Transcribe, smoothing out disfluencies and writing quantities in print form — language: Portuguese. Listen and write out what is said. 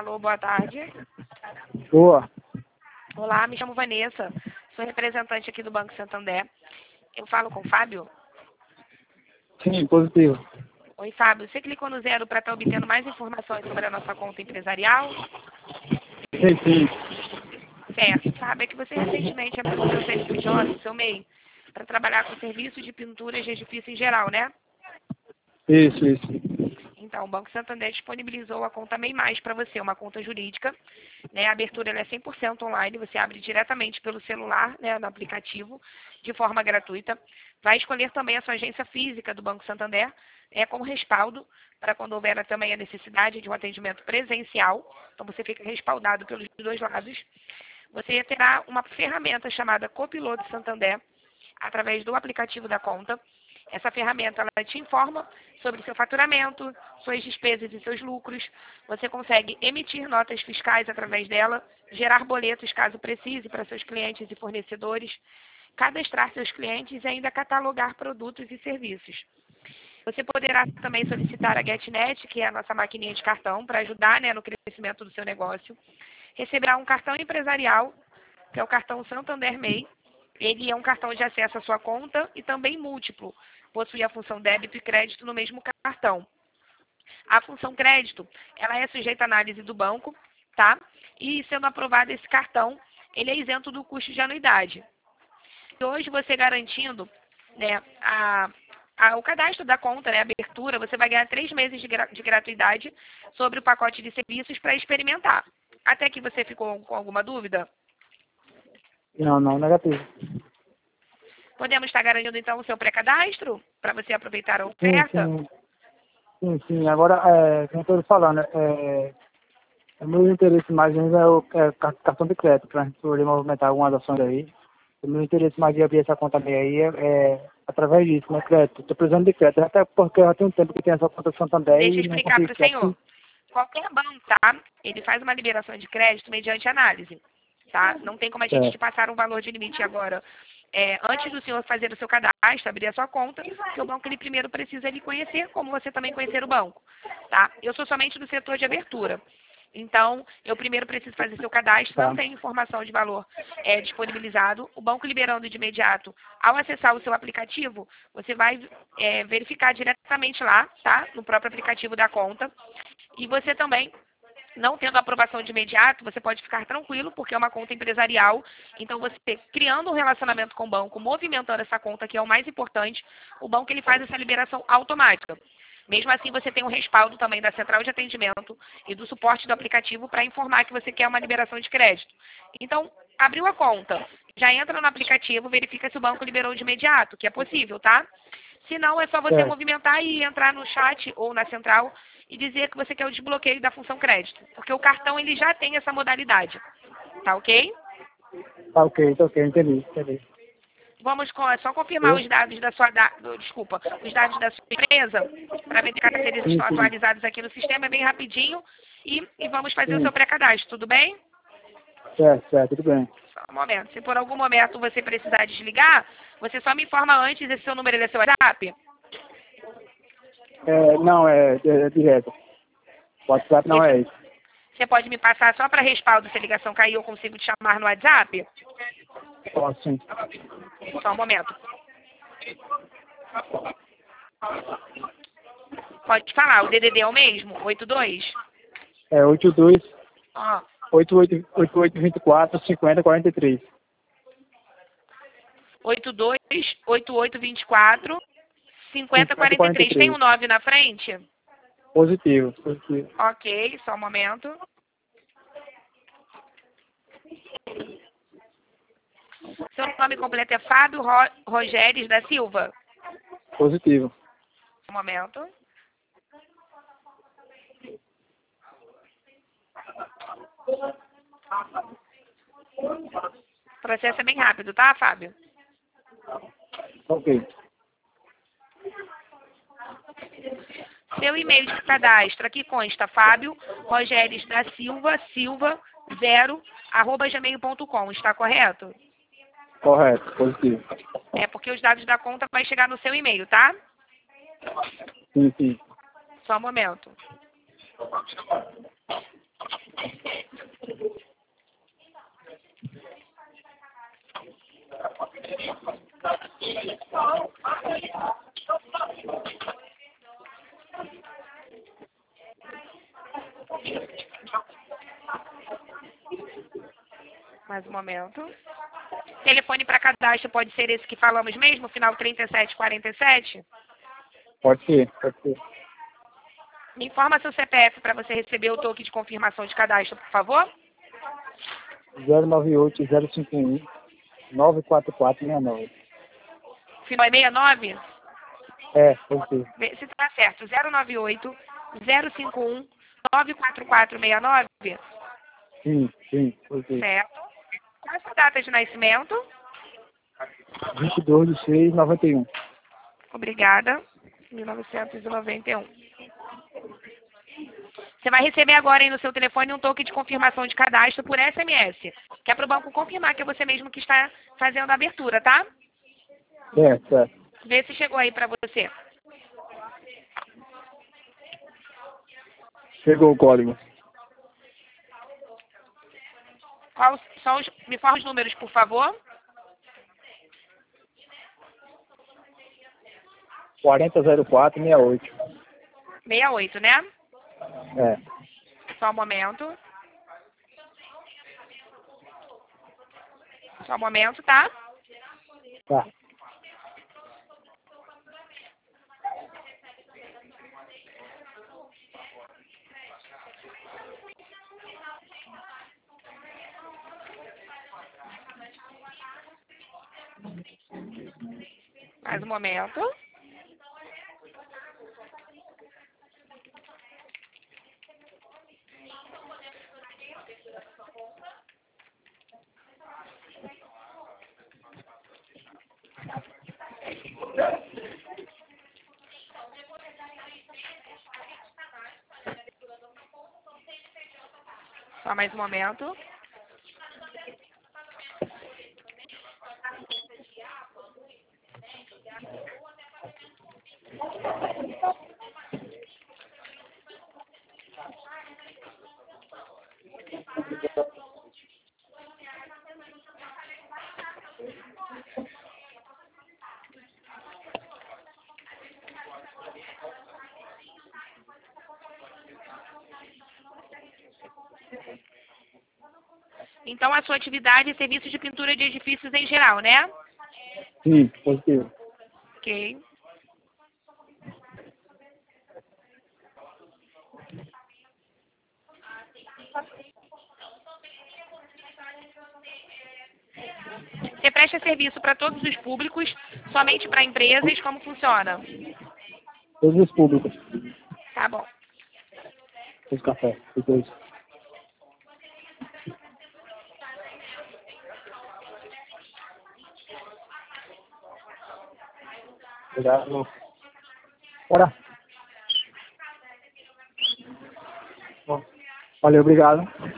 Alô, boa tarde. Boa. Olá, me chamo Vanessa, sou representante aqui do Banco Santander. Eu falo com o Fábio? Sim, positivo. Oi, Fábio. Você clicou no 0 para estar obtendo mais informações sobre a nossa conta empresarial? Sim. Certo. Fábio, é que você recentemente abriu o seu CNPJ, o seu MEI, para trabalhar com serviço de pinturas de edifício em geral, né? Isso. Então, o Banco Santander disponibilizou a conta MEI Mais para você, uma conta jurídica, né? A abertura ela é 100% online, você abre diretamente pelo celular, né, no aplicativo, de forma gratuita. Vai escolher também a sua agência física do Banco Santander, como respaldo, para quando houver também a necessidade de um atendimento presencial. Então, você fica respaldado pelos dois lados. Você terá uma ferramenta chamada Copiloto Santander, através do aplicativo da conta. Essa ferramenta ela te informa sobre seu faturamento, suas despesas e seus lucros. Você consegue emitir notas fiscais através dela, gerar boletos caso precise para seus clientes e fornecedores, cadastrar seus clientes e ainda catalogar produtos e serviços. Você poderá também solicitar a GetNet, que é a nossa maquininha de cartão, para ajudar, né, no crescimento do seu negócio. Receberá um cartão empresarial, que é o cartão Santander MEI. Ele é um cartão de acesso à sua conta e também múltiplo. Possui a função débito e crédito no mesmo cartão. A função crédito, ela é sujeita à análise do banco, tá? E sendo aprovado esse cartão, ele é isento do custo de anuidade. E hoje você garantindo, né, o cadastro da conta, né, a abertura, você vai ganhar 3 meses de gratuidade sobre o pacote de serviços para experimentar. Até aqui você ficou com alguma dúvida? Não, negativo. Podemos estar garantindo, então, o seu pré-cadastro para você aproveitar a oferta? Sim. Agora, como eu estou falando, o meu interesse mais ainda é o cartão de crédito, para a gente poder movimentar algumas ações aí. O meu interesse mais de abrir essa conta aí é através disso, né, crédito. Estou precisando de crédito, até porque já tem um tempo que tem essa conta do Santander Deixa eu e não explicar consigo para o crédito. senhor. Qualquer banco, tá? Ele faz uma liberação de crédito mediante análise, tá? Não tem como a gente te passar um valor de limite agora. Antes do senhor fazer o seu cadastro, abrir a sua conta, que o banco ele primeiro precisa lhe conhecer, como você também conhecer o banco, tá? Eu sou somente do setor de abertura. Então, eu primeiro preciso fazer seu cadastro, não tem informação de valor disponibilizado. O banco liberando de imediato, ao acessar o seu aplicativo, você vai verificar diretamente lá, tá? No próprio aplicativo da conta. E você também, não tendo aprovação de imediato, você pode ficar tranquilo, porque é uma conta empresarial. Então, você criando um relacionamento com o banco, movimentando essa conta, que é o mais importante, o banco ele faz essa liberação automática. Mesmo assim, você tem um respaldo também da central de atendimento e do suporte do aplicativo para informar que você quer uma liberação de crédito. Então, abriu a conta, já entra no aplicativo, verifica se o banco liberou de imediato, que é possível, tá? Se não, é só você movimentar e entrar no chat ou na central e dizer que você quer o desbloqueio da função crédito, porque o cartão ele já tem essa modalidade. Tá ok? Tá ok, entendi. Vamos só confirmar os dados da sua os dados da sua empresa, para verificar se eles estão atualizados aqui no sistema, é bem rapidinho, e vamos fazer o seu pré-cadastro, tudo bem? Certo, tudo bem. Só um momento. Se por algum momento você precisar desligar, você só me informa antes, esse seu número é seu WhatsApp? Não, é direto. O WhatsApp não é esse. Você pode me passar só para respaldo, se a ligação cair, eu consigo te chamar no WhatsApp? Posso sim. Só um momento. Pode falar, o DDD é o mesmo? 82? 82 Ó, 8824 5043. 82 8824 5043. Tem um 9 na frente? Positivo. Ok, só um momento. Seu nome completo é Fábio Rogéries da Silva? Positivo. Um momento. O processo é bem rápido, tá, Fábio? Ok. Seu e-mail de cadastro aqui consta Fábio Rogéries da Silva 0 @gmail.com. Está correto? Correto, positivo. É porque os dados da conta vai chegar no seu e-mail, tá? Sim. Só um momento. Mais um momento. Telefone para cadastro pode ser esse que falamos mesmo, final 3747? Pode ser, pode ser. Me informa seu CPF para você receber o toque de confirmação de cadastro, por favor. 098-051 94469. Final é 69? É, pode ser. Vê se está certo. 098 051 94469? Sim, pode ser. Certo. Qual é a sua data de nascimento? 22/6/91. Obrigada. 1991. Você vai receber agora aí no seu telefone um toque de confirmação de cadastro por SMS. Que é para o banco confirmar que é você mesmo que está fazendo a abertura, tá? Certo. Vê se chegou aí para você. Chegou o código. Qual são me informa os números, por favor. 400468. 68, né? É. Só um momento. Só um momento, tá? Tá. Mais um momento. Só mais um momento. Então, a sua atividade é serviço de pintura de edifícios em geral, né? Sim, positivo. Ok. Você presta serviço para todos os públicos, somente para empresas? Como funciona? Todos os públicos. Tá bom. Os cafés. Os dois. Obrigado. Bora. Valeu, obrigado.